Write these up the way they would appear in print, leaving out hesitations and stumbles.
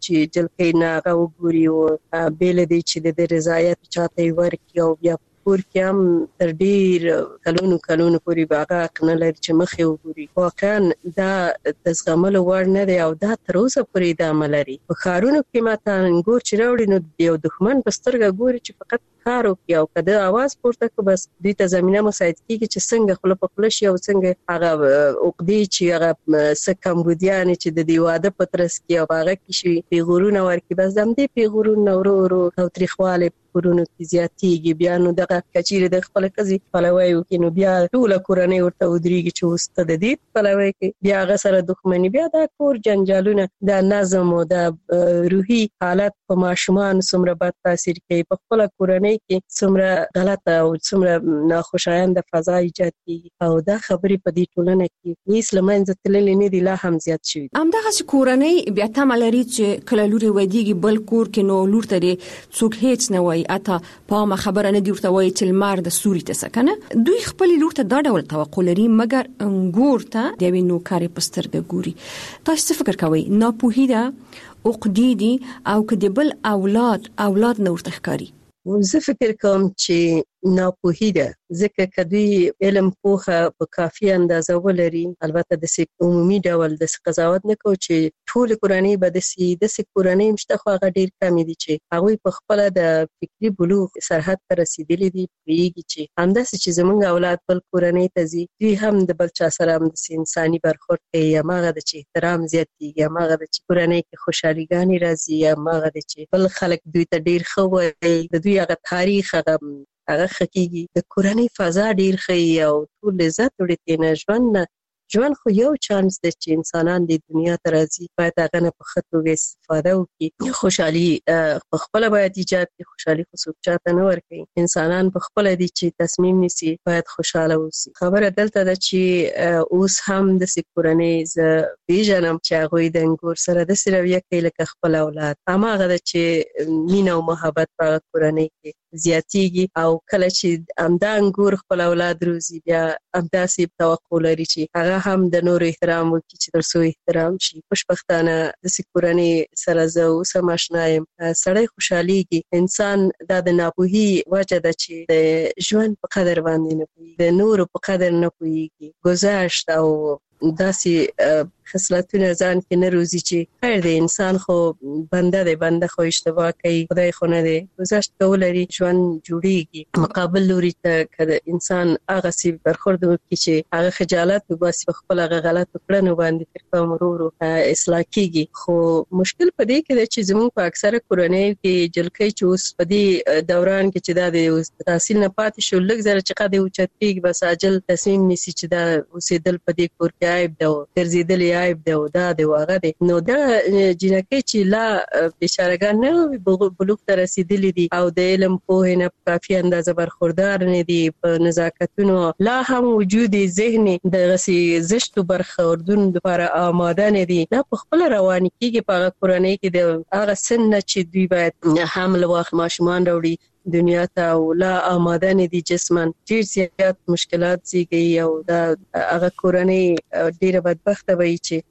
چې جلکې نه هغه وګوري او بیل دی چې د رضایت چاته ورکړي او بیا کور کې هم تر ډیر کلونو پورې باغه کنه لري چې مخې وګوري. واقعا دا د زغملو وړ نه دی او دا تر اوسه پورې د عمل لري. په ښارونو کې ماته انګور چې راوړي نو یو دښمن په سترګه ګوري چې فقط کار وکړي او کده आवाज پورته کو بس دوی ته زمينه مساعد کیږي چې څنګه خپل په خپل شي او څنګه هغه عقدې چې هغه سکمبودیان چې د دیواده پترس کې او هغه کې شي پیغورونه ورکي بس دم دې پیغورونه ورو او تاریخواله کورونو کې زیاتېږي. بیا نو دغه کچېره د خپل قضې پلوي وکړي نو بیا ټول کورنۍ ورته ودرېږي چې وسته د دې پلوي کې بیا هغه سره دښمنی بیا د کور جنجالونه د نظم او د روحي حالت په ماشومان څومره بد تاثیر کوي. په خپل کورنۍ کې څومره غلطه او څومره ناخوشایند فضا ایجاد کیږي او دا خبرې په دې ټولنه کې هیڅ لمنځه تللې نه دي لا هم زیات شوي. همدغه کورنۍ بیا تمه لري چې کله لوري ودیږي بل کور کې نو لور ته څوک هیڅ نه وایي اته په خبره نه دی ورته وایي چې لمر د سوري ته سکنه. دوی خپل لور ته دا ډول توقع لري مګر انګور ته د وینو نوکاري پسترګه ګوري. تاسو څه فکر کوئ؟ ناپوهي ده عقدې دي او کله بل اولاد نور تخکاری؟ زه فکر کوم چې ناپوهي ده ځکه کدوی علم پوهه په کافي اندازه ولري. البته د عمومي ډول د قضاوت نه کو چې ټول کورنۍ به د کورنۍ مشته خو هغه ډیر کم دي چې هغه په خپل د فکری بلوغ سرحد ته رسیدلي دي پیږي چې همداسې چې زمونږ اولاد بل کورنۍ ته ځي دوی هم د بل چا سره هم د انساني برخورد کوي یا ماغه د چې احترام زیاتېږي یا ماغه د چې کورنۍ کې خوشحاليګانی راځي یا ماغه د چې بل خلک دوی ته ډیر خو وي د دوی هغه تاریخ هغه خکېږي د کورنۍ فضا ډیر ښه او ټول عزت ورته نه ژوند خو یو چانس دی چې انسانان د دنیا ته راځي باید هغه نه په ښه توګه استفاده وکړي. خوشحالي په خپله باید ایجاد کړي. خوشحالي خو څوک چاته نه ورکوي. انسانان په خپله دي چې تصمیم نیسي باید خوشحاله اوسي. خبره دلته ده چې اوس هم داسې کورنۍ زه پیژنم چې هغوی د انګور سره داسې رویه کوي لکه خپل اولاد. هماغه ده چې مینه او محبت په هغه کورنۍ کې زیاتېږي او کله چې همدا انګور خپل اولاد روزي بیا همداسې توقع لري چې هغه هم د نور احترام وکړي چې تر څو احترام شي. خوشبختانه داسې کورنۍ سره زه اوس هم اشنا یم. سړی خوشحالېږي. انسان دا د ناپوهي وجه ده چې د ژوند په قدر باندې نه پوهېږي د نورو په قدر نه پوهېږي. گذشت او داسې خصلتونه ځان کې نه روزي چې خیر دی انسان خو بنده خو اشتباه کوي خدای خو نه دی. گذشت کول لري ژوند جوړیږي. مقابل لوري ته کله انسان هغه سی برخورد وکړي چې هغه خجالت وباسي په خپل هغه غلط کړنو باندې تر کوم ورو اصلاح کیږي. خو مشکل په دې کې دی چې زموږ په اکثره کورنۍ کې جلکې چې اوس په دې دوران کې چې دا د تحصیل نه پاتې شو لږ زره چې قد اوچت کیږي بس عاجل تصمیم نیسي چې دا اوسېدل په دې کور کې عیب ده ګرځېدل عیب ده او دا د واغه ده. نو دا جنکه چې لا بیچارهګان نه بلوغ ته رسیدلي دي او د علم پوهه نه کافي اندازه برخوردار نه دي په نزاکتونو لا هم وجود ذهني د غسي زشتو برخوردون لپاره آماده نه دي. دا په خپل رواني کېږي په کورنۍ کې د هغه سن چې دوی باید حمل واخ ماشومان راوړي دنیا ته او لا آماده نه دي جسمن ډیر زیات مشکلات زیږي او دا هغه کورنۍ ډیره بدبخته وي چې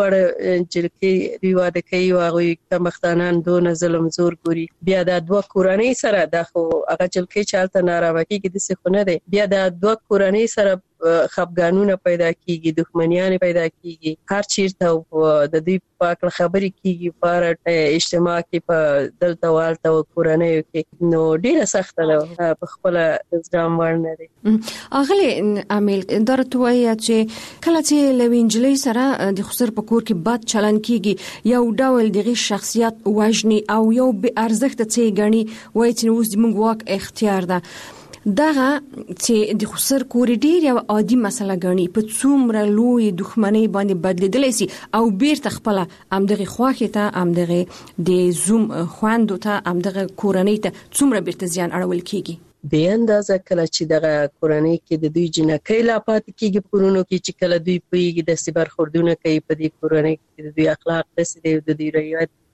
وړ جلکې دوی واده کوي او هغوی کمبختانان دونه ظلم زور ګوري. بیا دا دوه کورنۍ سره دا خو هغه جلکې چې هلته نارامه کېږي داسې خو نه دی. بیا دا دوه کورنۍ سره خفګانونه پیدا کیږي دښمنیان پیدا کیږي. هر چیرته د دوی په اړه خبرې کیږي په اجتماع کې په دلته والته او کورنۍ کې نو ډیره سخته ده په خپل ځام ورنه دي. اغلی عامل درته وایي چې کله چې لوینجلې سره د خسر په کور کې بد چلن کیږي یو ډول دغه شخصیت وژني او یو به ارزښت څه غني وایي چې اوس د موږ واک اختیار ده. دغه چې د خسر کور ډیر یو عادي مسله غني په څومره لوی دښمنۍ باندې بدلیدلی سي او بیرته خپل امدغه خواخه ته امدغه د زوم خواندو ته امدغه کورنۍ ته څومره بیرته زیان اړول کیږي. به اندازه کله چې دغه کورنۍ کې د دوی جنکې لا پات کیږي پرونو کې چې کله دوی پیږي د سبر خوردونه کوي په دې کورنۍ کې د دوی اخلاق دسي د دوی روایت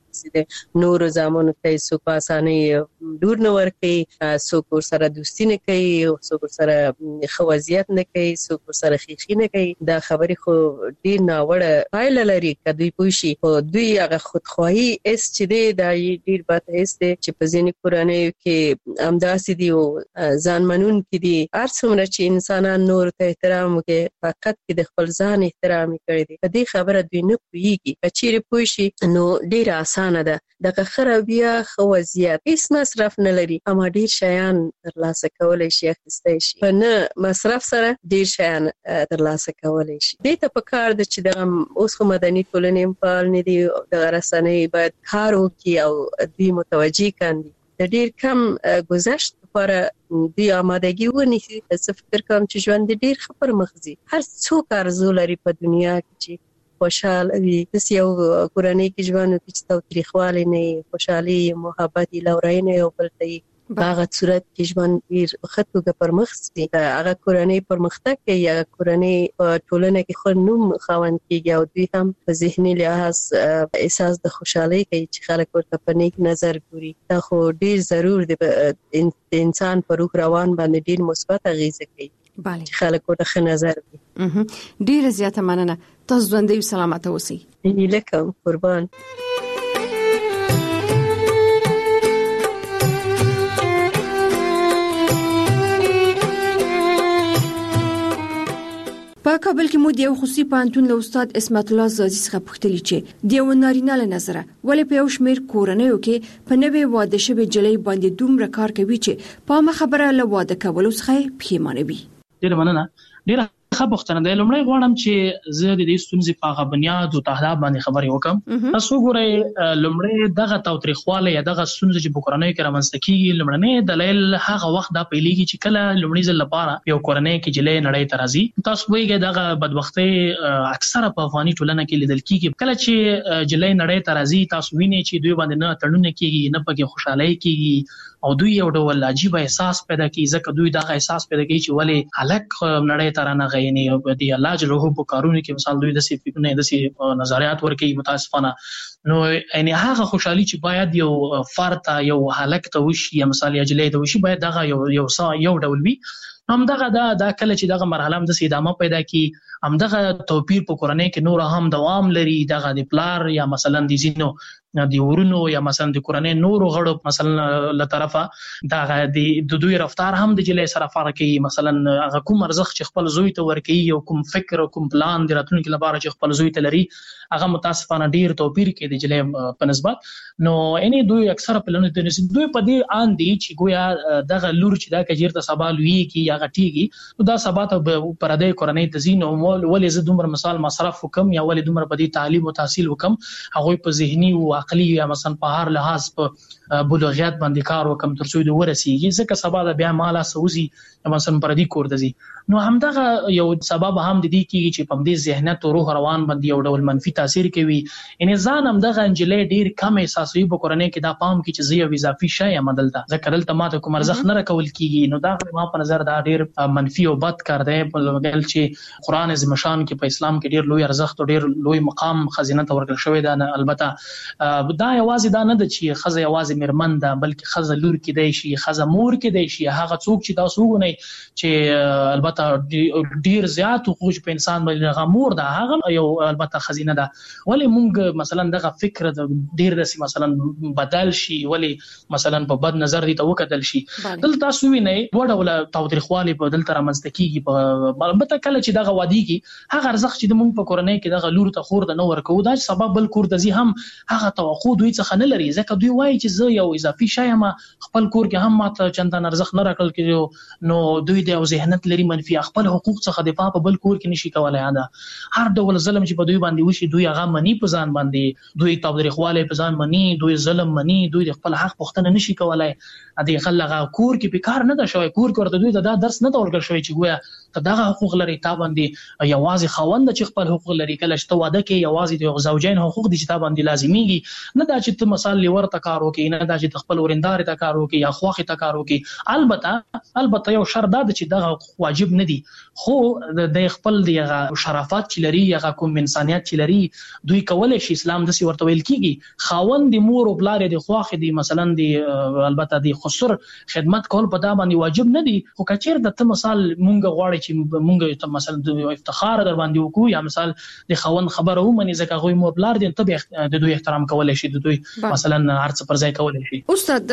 د نور زامنو ته څوک په اسانۍ لور نه ورکوي، څوک سره دوستی نه کوي، څوک سره خوازیت نه کوي، څوک سره خیخي نه کوي. دا خبرې خو ډیر ناوړه پایله لري که دوی پوه شي. خو دوی هغه خودخواهي اس چې دی دا ډیر بد اس دی چې په ځینې کورنیو کې همداسې دي او ځان منونکي دي. هر څومره چې انسانان نور ته احترام وکړي فقط کې د خپل ځان احترام کړی دی. په دې خبره دوی نه پوهیږي. که چیرې پوه شي نو ډیره اسانه ده. دغه خرابیا خوازیت هیڅ مصرف نه لري، اما ډیر شیان ترلاسه کولای شي، اخیستای شي. په نه مصرف سره ډیر شیان ترلاسه کولای شي. دې ته په کار ده چې دغه اوس خو مدني ټولنې فعال نه دي، دغه رسنۍ باید کار وکړي او دوی متوجه کاندي. د ډیر کم گذشت لپاره دوی آمادګي ونیسي. زه فکر کوم چې ژوند ډیر ښه پرمخ ځي. هر څوک آرزو لري په دنیا کې چې خوشحال وي. داسې یو کورنۍ کې ژوند وکړي چې تاوتریخوالی نه وي، خوشحالي، محبت، لورینه یو بل ته وي. په هغه صورت کې ژوند ډیر ښه توګه پرمخ ځي. هغه کورنۍ پرمختګ کوي، هغه کورنۍ په ټولنه کې ښه نوم خاوند کېږي او دوی هم په ذهني لحاظ احساس د خوشحالۍ کوي چې خلک ورته په نیک نظر ګوري. دا خو ډیر ضرور دی. د انسان په روح روان باندې ډیر مثبت اغیزه کوي چې خلک ورته ښه نظر کوي. ډیر زیاته مننه. تاسو ژوندۍ او سلامت اوسئ. لکه قربان. په کابل کې مو د یو خصوصي پوهنتون له استاد اسمت الله زازي څخه پوښتنه چې د یو نارینه له نظره ولې په یو شمېر کورنیو کې په نوې واده شوې جلۍ باندې دومره کار کوي چې په ما خبره له واده کولو څخه پښیمانه وي. ډیره مننه. ډیره ښه پوښتنه ده. لومړی غواړم چې زه د دې ستونزې په هغه بنیاد او تهداب باندې خبرې وکړم. تاسو ګورئ لومړی دغه تاوتریخوالی یا دغه ستونزې چې په کورنیو کې رامنځته کېږي، لومړنی دلیل هغه وخت دا پیلېږي چې کله لومړي ځل لپاره یو کورنۍ کې جلۍ نړۍ ته راځي. تاسو پوهېږئ دغه بدبختۍ اکثره په افغاني ټولنه کې لیدل کېږي. کله چې جلۍ نړۍ ته راځي تاسو وینئ چې دوی باندې نه تړونه کېږي، نه پکې خوشحالۍ کېږي او دوی یو ډول عجیب احساس پیدا کوي. ځکه دوی دغه احساس پیدا کوي چې ولې هلک نړۍ ته رانغی. یعنی د الله جل جلاله په کارونو کې مثال دوی داسې فکرونه، داسې نظریات ورکوي متاسفانه. نو یعنی هغه خوشحالي چې باید یو فرد ته، یو هلک ته وشي یا مثال یا جلۍ ته وشي، باید دغه یو ډول وي. همدغه دا کله چې دغه مرحله هم داسې ادامه پیدا کوي، همدغه توپیر په کورنۍ کې نور هم دوام لري. دغه د پلار یا مثلا د ځینو د ورونو یا مثلا د کورنۍ نورو غړو مثلا له طرفه دغه د دوی رفتار هم د جلۍ سره فرق کوي. مثلا هغه کوم ارزښت چې خپل زوی ته ورکوي او کوم فکر او کوم پلان د راتلونکي لپاره چې خپل زوی ته لري، هغه متاسفانه ډیر توپیر کوي د جلۍ په نسبت. نو اني دوی اکثره پلانونه د دوی په دې ان دي چې ګویا دغه لور چې دا کجیر ته سبا لوي کی یا غټيږي، نو دا سبا ته پر دې کورنۍ ته زین او ولې زه دومره مثال مصرف وکم یا ولې دومره په دې تعلیم او تحصیل وکم، هغه په ذهني او عقلي یا مثلا په هر لحاظ په بلوغیت باندې کار وکم تر څو د ورسیږي. ځکه سبا د بیا مالا سوزي مثلا پر دې کور دزي. نو همدغه یو سبب هم د دې کېږي چې په دې ذهنیت او روح روان باندې یو ډول منفي تاثیر کوي. ان ځان هم دغه انجلې ډیر کم احساسوي په کورنۍ کې. دا پام کې چې زه یو اضافي شی یم دلته، ځکه دلته ماته کوم ارزښت نه راکول کېږي. نو دا ما په نظر دا ډیر منفي او بد کار دی. په بل چې قران عظیم شان کې په اسلام کې ډیر لوی ارزښت او ډیر لوی مقام خزینه ته ورکړل شوی دی. البته دا یوازې دا نه ده چې خزه یوازې مرمن ده، بلکې خزه لور کې دی شي، خزه مور کې دی شي. هغه څوک چې تاسو وګورئ چې البته ډیر زیات حقوق په انسان باندې غمور ده، هغه یو البته خزینه ده. ولې موږ مثلا دغه فکر ډیر داسې مثلا بدل شي، ولې مثلا په بد نظر دي ته وکتل شي. دلته تاسو وینئ دوه ډوله تاوتریخوالی په دلته رامنځته کېږي. البته کله چې دغه وادي کې هغه ارزښت چې موږ په کورنۍ کې دغه لور ته خور د نه ورکوو، دا سبب بل کور د زی هم هغه توقع دوی څخه نه لري. ځکه دوی وایي چې زه یو اضافي شی یم، خپل کور کې هم ماته چندان ارزښت نه راکړل کېږي. نو دوی د یو ذهنیت لري منفي، خپل حقوق څخه دفاع په بل کور کې نشي کولای. هر ډول ظلم چې په دوی باندې وشي دوی هغه منی په ځان باندې، دوی تاوتریخوالی په ځان منی، دوی ظلم منی، دوی د خپل حق پوښتنه نشي کولای. د خلغه کور کې په کار نه ده شوی، کور کې ورته دوی دا درس نه ورکړل شوی چې ګویا ته دغه حقوق لري، تا باندې یوازې خاوند چې خپل حقوق لري. کله چې ته واده کې یوازې د زوجین حقوق دي چې تا باندې لازميږي، نه دا چې ته مثال لور ته کار وکې، نه دا چې خپل ورندار ته کار وکې یا خواخې ته کار وکې. البته یو شرط دا چې دغه حقوق واجب نه دي، خو د خپل دغه شرافت چې لري یا کوم انسانيت چې لري دوی کولای شي. اسلام د سی ورته ویل کیږي خاوند د مور او بلار د خواخې دي مثلا د البته د خسر خدمت کول په دا باندې واجب نه دي. خو کچیر د ته مثال مونږ غواړي چې مونږ ته مثلا د افتخار در باندې وکړو یا مثال د خاوند خبره ومني ځکه غوي مور بلار دي ته د دوی احترام کولای شي، د دوی مثلا هرڅ پر ځای کولای شي. استاد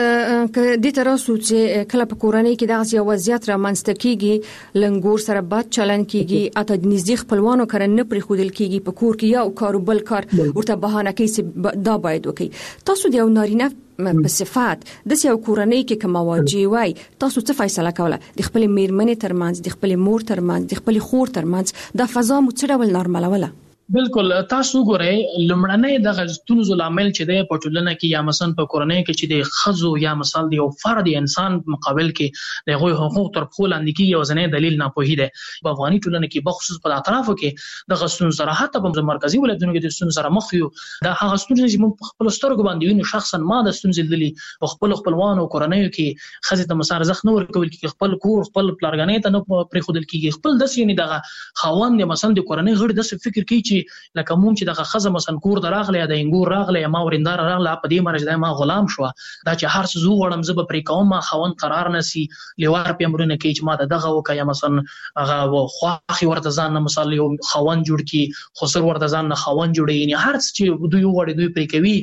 د تراسو چې کله په کورنۍ کې دغه یو وضعیت را منځته کیږي، لنګور سره بد چلن کیږي، اته د نږدې خپلوانو کرن نه پرې خودل کیږي، په کور کې یو کار بل کار ورته بهانه کوي چې دا باید وکړي. تاسو د یو نارینه په صفات د یو کورنۍ کې کوم واجب وای تاسو څه فیصله کوله د خپل میرمنې ترمنځ، د خپل مور ترمنځ، د خپل خور ترمنځ د فضا مو څه ډول نارملوله؟ بالکل تاسو ګورئ لمړنۍ د غزتون زلامل چې د پټولنه کې یا مثلا په کورنۍ کې چې د خزو یا مثال د یو فرد انسان مقابل کې د غوي حقوق تر خپل اندکی یو ځنې دلیل نه پوهی دی. په افغاني ټولنه کې بخصوص په اطرافو کې د غزتون سره حتی په مرکزی ولایتونو کې د غزتون سره مخ یو د هغه ستونزې چې موږ خپل سترګو باندې وینو. شخصا ما د ستونزې دلی په خپل خپلوانو کورنۍ کې خزه ته مسار زخ نه ورکول کې خپل کور خپل پلارګنې ته نه پرې خودل کېږي. خپل د سینې دغه خاوند مثلا د کورنۍ غړي د فکر کوي چې لکه موږ چې دغه خزه مثلا کور دراغله یا د انګور راغله یا ما ورندار راغله په دې مرز د ما غلام شو دا چې هر څه زو وړم زب پرې کوم ما خوند قرار نسی لوار په امرونه کې چې ما دغه وکا یا مثلا هغه خواخي ورته ځان مثلا یو خوند جوړ کی خسر ورته ځان نه خوند جوړي یعنی هر څه چې دوی وړي دوی پرې کوي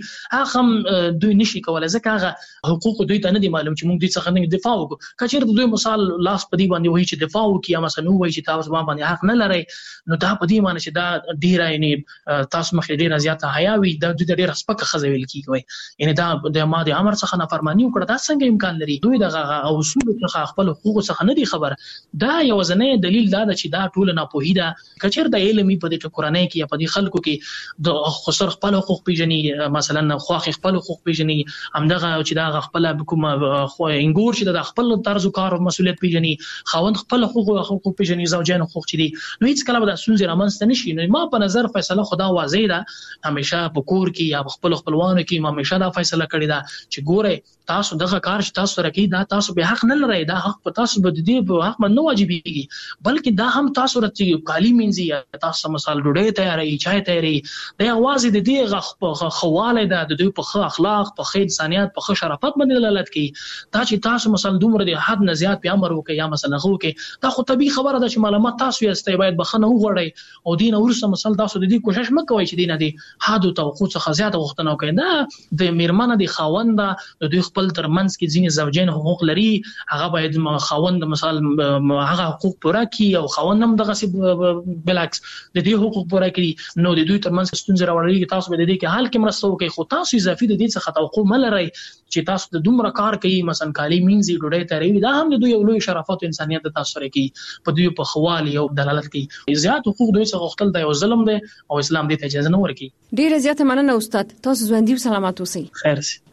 هغه دوی نشي کولای ځکه هغه حقوق دوی ته نه دي معلوم چې موږ دوی څخه نه دفاع وکړو. کچیر دوی مثال لاس په دې باندې وایي چې دفاع وکړي یا مثلا وایي چې تاسو باندې حق نه لري نو دا په دې معنی چې دا ډیر یعنی تاسو مخې ډیر زیاته حیا وي دا دوی ډیر سپکه خزویل کیږي یعنی دا د ماده امر څخه نافرمانی وکړه دا څنګه امکان لري. دوی دغه اصول څخه خپل حقوق څخه نه دي خبر. دا یو ځنې دلیل دا چې دا ټول نه پوهی دا کچیر د علمي په دې کورنۍ کې یا په دې خلکو کې د خسر خپل حقوق پیژني مثلا خواخ خپل حقوق پیژني همدغه چې دا خپل کوم خو انګور چې د خپل طرز کار او مسولیت پیژني خاوند خپل حقوق پیژني زوجین حقوق چې دي نو هیڅ کله به د سونځ رامنځته نشي. نو ما په نظر فیصله خدا واضح ده همیشه په کور کې یا خپل خپلوانو کې ما همیشه دا فیصله کړی ده چې ګوره تاسو دغه کار چې تاسو سره کوي دا تاسو به حق نه لرئ دا حق په تاسو به دې په حق نه واجبېږي بلکې دا هم تاسو راته کالی منځي یا تاسو مثال ډوډۍ تیارې چای تیارې د اواز د دې خواله ده د دوی په ښه اخلاق په ښه انسانيت په ښه شرافت باندې دلالت کوي. دا چې تاسو مثلا دومره د حد نه زیات په امر وکي یا مثلا غو کې دا خو طبيعي خبره ده چې معلومات تاسو یې استای باید بخنه وغوړی او دین ورسره مثلا تاسو د دې کوشش مکوئ چې دینه دي حد توقع څخه زیاته وختونه کوي. دا د میرمنه د خاوند د دوی خپل ترمنځ کې ځینې زوجین حقوق لري هغه باید خاوند مثال هغه حقوق پوره کړي او خاوند هم دغه بلعکس د دې حقوق پوره کړي نو د دوی ترمنځ ستونزې راوړي تاسو به د دې کې حل کې مرسته وکړي. خو تاسو اضافي د دې څخه توقع ملرئ چې تاسو د دومره کار کوي مثلا کالی مینځي ډوډۍ تیاروي دا هم د دوی یو لوی شرافت او انسانيت د تاسو سره کوي په دوی په خوالي او دلالت کوي. زیات حقوق دوی څخه غوښتل دا یو ظلم دی او اسلام دې ته اجازه نه ورکوي. ډیره زیاته مننه استاد تاسو ژوندۍ او سلامات اوسئ. خیر سي.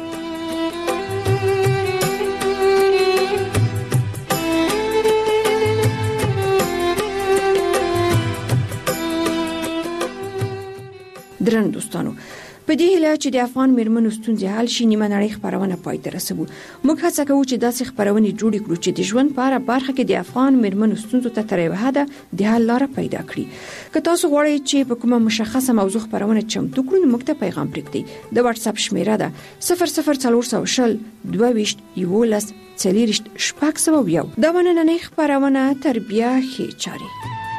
درنو دوستانو په دې هیله چې د افغان میرمنو ستونزې حل شي نیمه نړۍ خبرونه پای ته رسوو. موږ هڅه کوو چې داسې خبرونه جوړ کړو چې د ژوند په اړه برخه کې د افغان میرمنو ستونزو ته تر یوه حده د حل لاره پیدا کړي. که تاسو غواړئ چې په کومه مشخصه موضوع خبرونه چمتو کړو نو موږ ته پیغام پرېږدئ. د واتس اپ شمیره ده 00400 22 11 40 601. دا نننۍ خبرونه تربیه ښې چاري.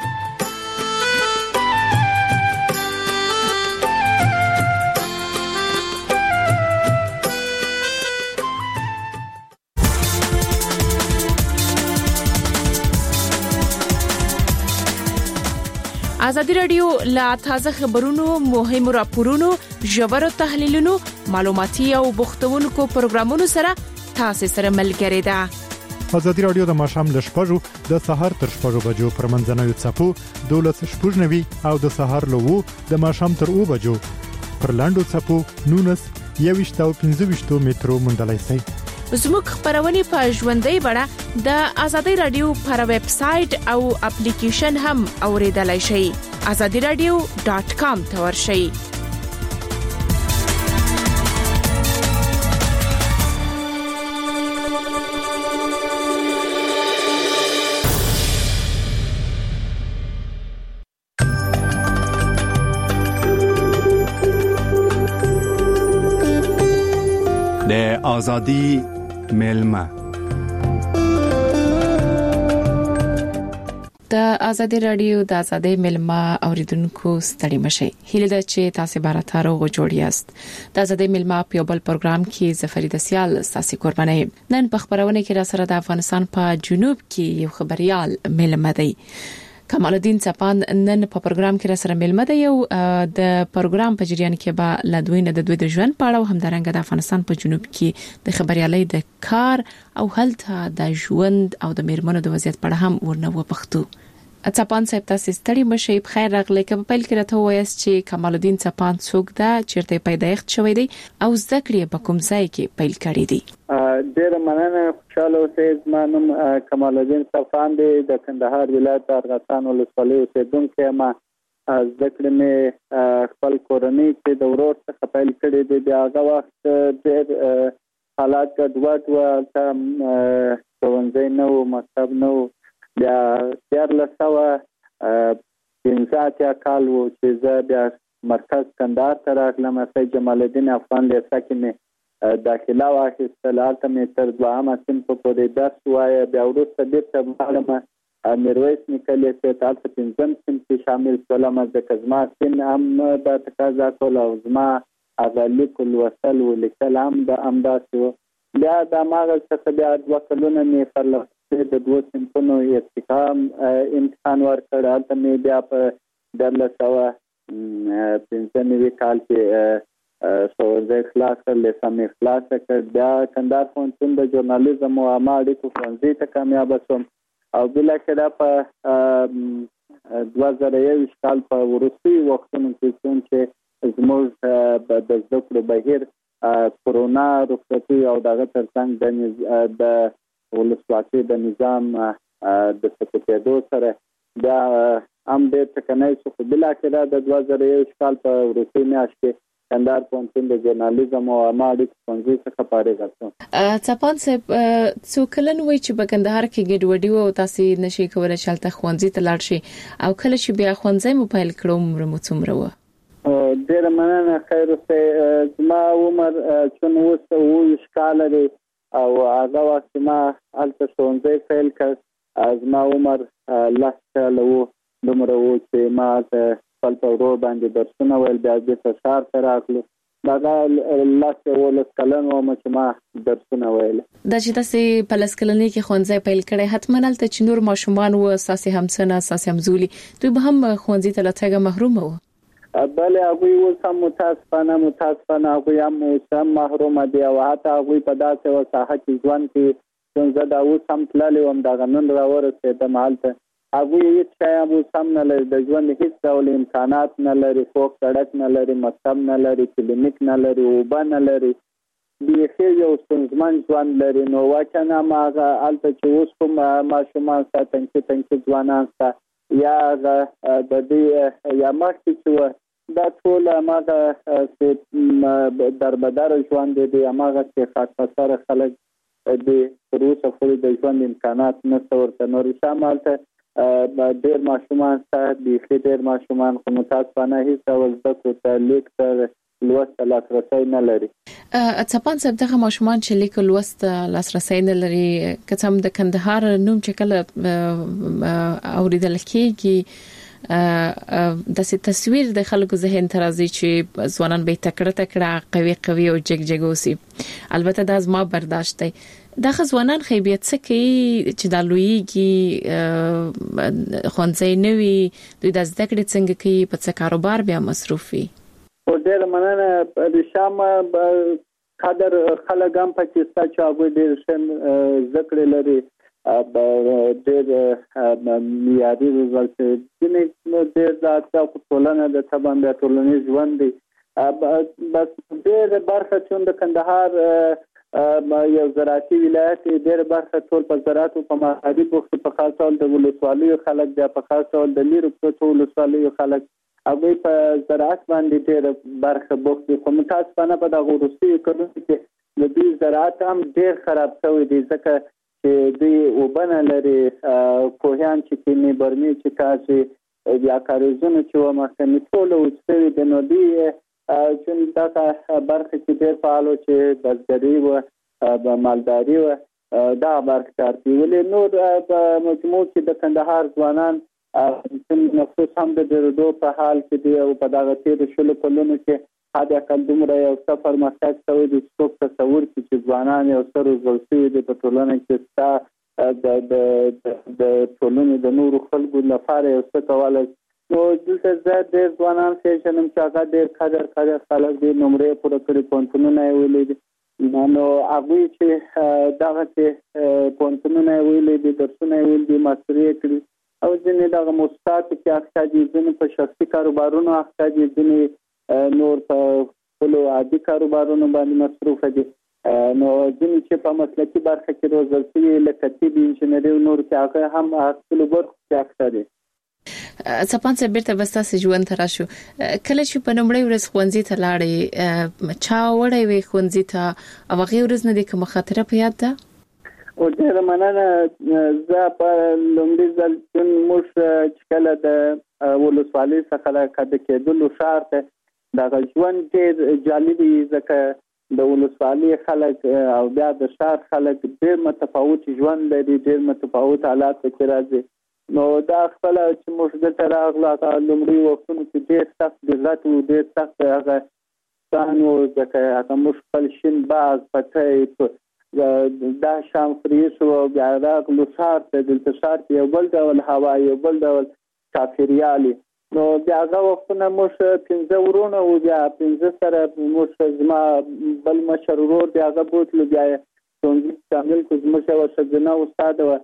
ازادي رادیو لا تازه خبرونو مهم راپورونو ژور تحلیلونو معلوماتي او بوختونکو پروګرامونو سره تاسو سره ملګری ده. ازادي رادیو د ماشام ل شپږو د سحر تر شپږو بجو پر منځنوي چپو 12:90 او د سحر له 2 د ماشام تر 2 بجو پر لاندو چپو 19 21 او 25 مترو مندلای سي. زموږ خبرونه په ژوندۍ بڼه د آزادۍ رادیو پر ویب سټ او اپلیکیشن هم اوریدلای شئ. azadiradio.com ته ورشئ. د آزادی ملما د آزادی رادیو د آزادی ملما اوریدونکو ستړي مشي. هیله ده چې تاسو بارته روغ جوړ یاست. د آزادی ملما په بل پروګرام کې زفرید سیال ساسي قرباني. نن په خبرونه کې را سره د افغانستان په جنوب کې یو خبريال ملما دی. کمال الدین چپان نن په پروګرام کې را سره ملما دی. یو د پروګرام په جریان کې به لدوی نه د دوی د ژوند پاړه او همدارنګه د افغانستان په جنوب کې د خبريالۍ د کار او هلته د ژوند او د میرمنو د وضعیت په اړه هم ورنه وپختو. چپان صاحب تاسو ستړي مشي. په خیر راغلی. که په پیل کې راته وایاست چې کمال الدین چپان څوک ده، چیرته پیدایښت شوی دی او زده کړې په کوم ځای کې پیل کړې دي؟ ډېر مننه. خوشاله اوسئ. زما نوم کمال الدین چپان دی. د کندهار ولایت ارغستان ولسوالۍ اوسیدونکی یم. زده کړې مې خپل کورنۍ کې د ورور څخه پیل کړې دي. د هغه وخت ډېر حالات ګډوډ وو. ښوونځی نه و، مکتب نه و. بیا 1315 کال و چې زه بیا مرکز کندهار ته راغلم. سید جمال الدین افغان لیسه کې مې داخله واخیستل. هلته مې تر 2مه صنف پورې درس وایه. بیا وروسته بېرته لاړم میرویس نیکه لیسې ته. هلته 5م صنف کې شامل شولم ځکه زما سن هم دا تقاضا کوله او زما هغه لیک لوستل و لیکل هم همداسې و. بیا د هماغه څخه بیا 2 کلونه مې فرلاسه د 2 صنفونو ارتقا امتحان ورکړ. هلته مې بیا په 1995 کال کې ښوونځی خلاص کړ، لیسه مې خلاصه کړ. بیا کندهار پوهنتون د ژورنالیزم او عامه اړیکو ښوونځي ته کامیابه شوم او بالاخره په 2021 کال په وروستیو وختونو کې چې زموږ د زده کړو بهیر کرونا رخصتي او دغه ترڅنګ د ولسواکۍ د نظام د سقوطېدو سره بیا هم ډېر ټکنی شو. خو بالاخره د 2021 کال په وروستۍ میاشت کې کندهار پوهنتون د ژورنالیزم او عامه اړیکو ښوونځي څخه فارغ شوم. چپان صاحب څو کلن وای چې په کندهار کې ګډوډي و او تاسو نشئ کولای چې هلته ښوونځي ته لاړ شئ او کله چې بیا ښوونځی مو پیل کړو عمر مو څومره و؟ ډېر مننه. خیر اوسئ. زما عمر چون اوس 20 کاله دی او هغه وخت ما هلته ښوونځی پیل کړ. زما عمر 10 کاله و. دومره و چې ما خپل په ورور باندې درسونه ویل. بیا بېرته ښار ته راغلو. دغه 10-11 کلن وم چې ما درسونه ویل. دا چې تاسو په 10 کلنۍ کې ښوونځی پیل کړی، حتما هلته چې نور ماشومان و اساسي همسنه اساسي همزولي دوی به هم ښوونځي ته لاتګه محروم وو؟ بله هغوی اوس هم متاسفانه هغوی هم اوس هم محروم دي او حتی هغوی په داسې یوه ساحه کې ژوند کوي چې زه دا اوس هم تللی وم دغه نن راورسېدم هلته. هغوی هېڅ شی هم اوس هم نه لري. د ژوند هېڅ ډول امکانات نه لري. خوږ سړک نه لري، مکتب نه لري، کلینیک نه لري، اوبه نه لري. بیخي یو ستونزمن ژوند لري. نو واقعا هم هغه هلته چې اوس کوم ماشومان شته تنکي ځوانان شته یا هغه د دې یا مخکې چې وه دا ټول هماغه دربدره ژوند دی. هماغه چې خاکساره خلک دي. تر اوسه پورې د ژوند امکانات نشته ورته. نور شام هلته ډېر ماشومان شته، بیخي ډېر ماشومان، خو متاسفانه هېڅ ډول زده کړو ته لیک ته لوست ته لاسرسی نه لري. چپان صاحب دغه ماشومان چې لیک لوست لاسرسی نه لري که څه هم د کندهار نوم چې کله اوریدل کېږي د تصویر د خلکو ذهن ترازی چې ځوانان به تکړه قوي او جګوسی. البته دا زما برداشت دی. دا ځوانان خیبیت څه کوي چې د لویږي خونځي نوي دوی د زده کړې څنګه کوي په څه کاروبار بیا مصروفي. او ډېر مننه. د شام قدر خلک هم پاکستان چې هغه ډېر شن ذکر لري ډېر معیاري روزل چې ډېر د ټولنه د تبان د ټولنیز ژوند دی. بس ډېر برخه چې د کندهار یو زراعتي ولایت ډېر برخه ټول په زراعت او په ماهري بوخت په خاص ډول د ولسوالیو خلک د په خاص ډول د لیرو پروتو ولسوالیو خلک هغه په زراعت باندې ډېر برخه بوخت دي. خو متاسفانه په دغه وروستیو کلونو کې د دوی زراعت هم ډېر خراب شوی دی ځکه چې دوی وبنه لري کوهیان چې کینی برمي چې کاشي بیا کاریزونه چې و مخکنی ټول وڅوي د نو دی چې دا برخه کې ډېر فعال چې بزګري و د مالداري و دا برخه کارتي ولې نور په مجموع کې د کندهار ځوانان چې نفوس هم د ډېرېدو په حال کې دی او په دغه تېرو شلو کلونو کې هدا کله یو سفر مخکې شوی د څوک تصور چې ځوانان یو سره ورسوي د ټولنې کې د ټولنې د نورو خلکو لپاره یو څه کولای نو دلته زه د ځوانان سیشنم چې هغه ډېر قدر خلک دي نمرې پوره کړي پونتونه ویلې نو هغه چې دغه چې پونتونه ویلې د درسونه ویلې ماستري کړي او ځینې دغه مستات کې اخته دي ځینې په شخصي کاروبارونو اخته دي ځینې نور په خپل عادي کاروبارونو باندې مصروف دي نو ځینې چې په مسلکي برخه کې روزل شوي لکه طب انجینري او نور کې هغه هم خپل برخه کې اخته دي. څپان څه بیرته بستاسې ژوند ته راشو کله چې په لومړۍ ورځ ښوونځي ته لاړې چا وړی وي ښوونځي ته او هغې ورځ نه دې کومه خاطره په یاد ده؟ او ډېره مننه زه په لومړي ځل موږ چې کله د ولسوالۍ څخه کډه کېدلو ښار ته دغه ژوند ډېر جالب دی ځکه د ولسوالۍ خلک او بیا د ښار خلک ډېر متفاوت ژوند لري ډېر متفاوت حالات پکې راځي نو دا خپل چې موږ دلته راغلو هغه لومړي وختونو کې ډېر سخت ډیزات و ډېر سخت هغه ستانو ځکه هغه موږ خپل شین باغ پټی دا شام فریش او بیا راغلو ښار ته دلته ښار کې یو بل ډول هوا یو بل ډول چاپېریال نو بیا هغه وختونه موږ 15 ورونه او بیا 15 سره موږ زما بل مشر ورور بیا هغه بوتلو بیا څنګه شامل کو زموږ یو شګنه استاد و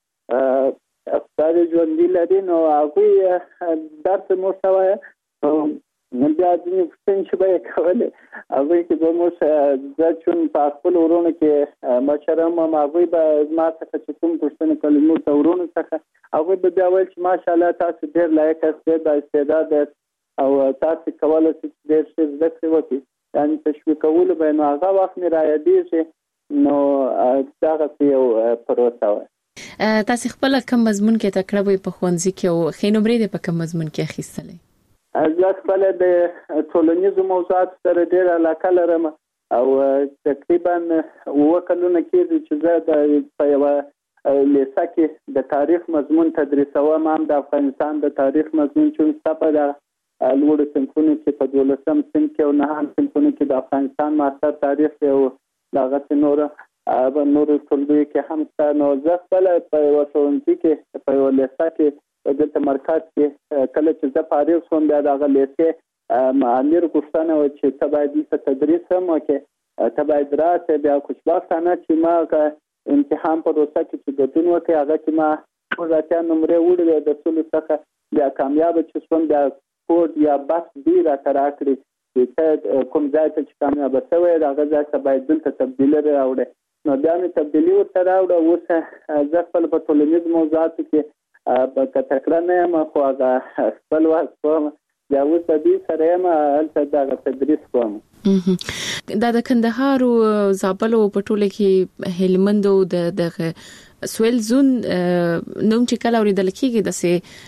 استاد ژوندۍ لري نو هغه درس مو شوی نو بیا ځینې پوښتنې چې به یې کولې هغوی کې به موږ زه چون په خپل ورونو کې مشر یم هغوی به زما څخه چې کوم پوښتنې کولې زموږ د ورونو څخه هغوی به بیا ویل چې ماشاءالله تاسو ډېر لایق یاست ډېر با استعداد یاست او تاسو کولی شئ چې ډېر ښه زده کړې وکړئ یعنې تشویقولو به نو هغه وخت مې رایادېږي نو دغسې یو پروسه وه. تاسو خپل کوم مضمون کې تکړه وئ په ښوونځي کې او ښې نمرې دې په کوم مضمون کې اخیستلې؟ زه خپل د ټولنیزو موضوعاتو سره ډېر علاقه لرم او تقریبا 7 کلونه کېږي چې زه په یوه لیسه کې د تاریخ مضمون تدریسوم هم د افغانستان د تاریخ مضمون چې په د لوړو صنفونو کې په 12م صنف کې او 9م صنفونو کې د افغانستان معاصر تاریخ او دغسې نور ټولګیو کې هم شته نو زه خپل په یوه ښوونځي کې په یوه لیسه کې دلته مرکز کې کله چې زه فارغ شوم بیا دغه لیسې امیر غوښتنه وه چې ته باید دلته تدریس هم وکړې ته باید راسې بیا خوشبختانه چې ما امتحان په پروسه کې چې ګډون وکړې هغه کې ما ټول 80 نمرې وړې د ټولو څخه بیا کامیابه چې شوم بیا کوډ یا بس بي راته راکړي چې ته کوم ځای ته چې کامیابه شوې هغه ځای ته باید دلته تبدیلي راوړې نو بیا مې تبدیلي ورته راوړه اوس زه خپل په ټولنیز موضوعاتو کې په تکړه نه یم خو هغه خپل وخت کوم بیا اوس د دې سره یم هلته دغه تدریس کوم. دا د کندهار او زابل په ټوله کې هلمند او د سویل زون نوم چې کله اوریدل کېږي د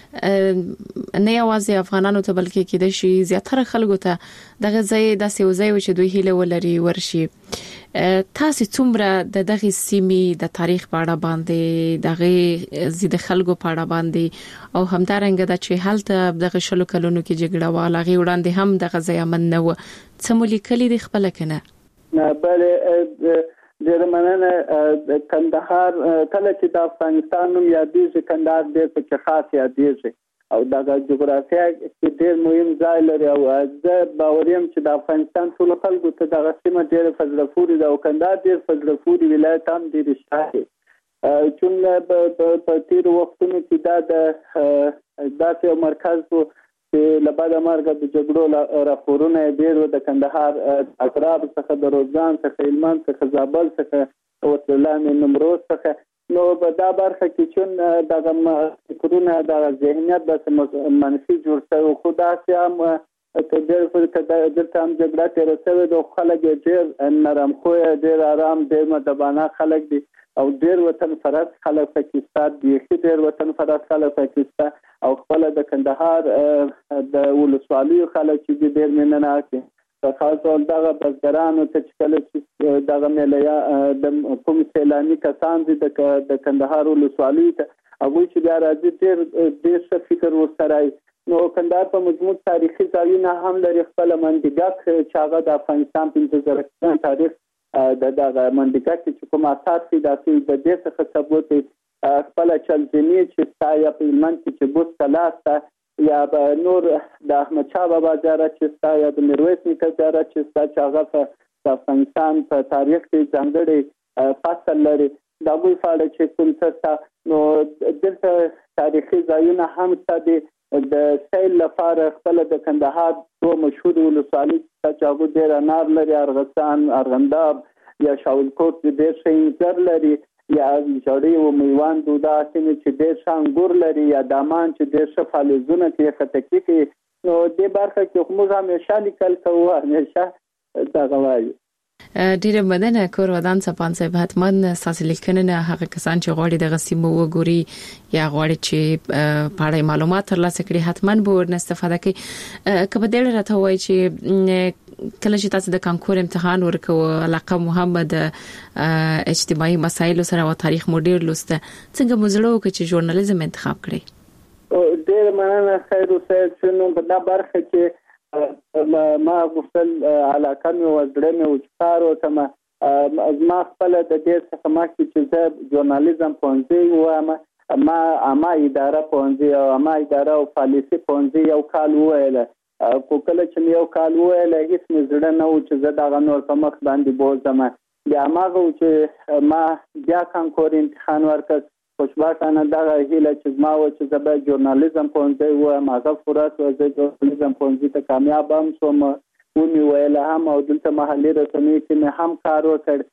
سه نه یوازې افغانانو ته بلکې کې د شي زیاتره خلکو ته دغه ځای د سوزای و چې دوی هیله ولري ورشي تاسو څومره د دغه سیمې د تاریخ په اړه باندې دغه زید خلکو په اړه باندې او همدارنګه د چې حالت دغه شلو کلونو کې جګړه والاغي وړاندې هم دغه ځای امن نه و څمولي کلی د خپل کنه نه بل ډېر مننه کندهار کله چې د افغانستان نوم یادېږي کندهار ډېر پکې خاص یادېږي او دغه جغرافیه کې ډېر مهم ځای لري او زه باور یم چې د افغانستان ټول خلکو ته دغه سیمه ډېر فضله پورې ده او کندهار ډېر فضله پورې ولایت هم ډېر شته چون په تیر وختونو کې دا د داسې یو مرکز و چې لباده مرګ د جګړو راپورونه ډېر د کندهار اقراب څخه د روزګان څخه هلمند څخه زابل څخه وسلام نمروز څخه نو په دا برخه کې چې دغه فکرونه د ذهنیت د منفي جوړ شوی خو دا چې هم کډیر پر کډه د تام جګړه تیر شوی د خلک ډېر نرم خو ډېر آرام ډېر مدبانه خلک دي او ډېر وطن فرض خلک پاکستان دي ډېر وطن فرض خلک پاکستان او خپل د کندهار د ولسوالیو خلک چې ډېر مننه کوي په خاص ډول دغه بزګرانو ته چې کله دغه ملیا د کوم سیلاني کسان دي د کندهار ولسوالۍ ته هغه چې بیا راځي ډېر څه فکر ورسره نو کندهار په مجموع تاریخي ځایونه هم لري خپل منډګک چې هغه د افغانستان 15,000 تاریخ دغه منډګک چې کوم اساس دي د دې څخه ثبوت خپل چلځنی چې سایه په من کې بوت ثلاثه یا به نور د احمد شاه بابا زیارت چې ستا یا د میرویس نیکه زیارت چې ستا چې هغه په افغانستان په تاریخ کې ځانګړی فصل لري د هغوی په اړه چې کوم څه نو دلته تاریخي ځایونه هم شته دي د سیل لپاره خپل د کندهار دوه مشهور ولسوالۍ چې هغوی ډېر انار لري ارغستان ارغنداب یا شاولکوټ ډېر ښه انځر لري یا جوړي او میوان دودا چې ډېر شانګور لري یا دامان چې ډېر ښه فعالیتونه کوي خټکی کوي نو دې برخه کې موږ همیشه لیکل کوو همیشه دا غواړي ډیره مننه کور ودان صفان صاحب حتمن ساس لیکنه هغه کسان چې غواړي د غسیمو وګوري یا غواړي چې پاړې معلومات ترلاسه کړي حتمن به ورنه استفاده کوي کبه ډیره راته وایي چې کله چې تاسو د کانکور امتحان ورکوه علاقه محمد اجتماعي مسایل سره او تاریخ مو ډیر لسته څنګه مزړو کې چې ژورنالیزم انتخاب کړی ډیر مننه خیر اوسه چې نو په دا برخه کې ما غوښتل علاقه مې وزړه مې وچکارو ته ما خپل د دې څخه مخکې چې زه ژورنالیزم پوهنځی وایم ما اداره پوهنځی او ما اداره او پالیسي پوهنځی یو کال وویله کو کله چې یو کال وویله هیڅ مې زړه نه و چې زه دغه نور په مخ باندې بوزم بیا ماغه چې ما بیا کانکور امتحان ورکړ خوشبختانه دغه هیله چې ما و چې زه به ژورنالیزم پوهنځی وایم هغه فرصت و زه ژورنالیزم پوهنځي ته کامیاب هم شوم ومې ویله هم او دلته محلي رسنیو کې مې هم کار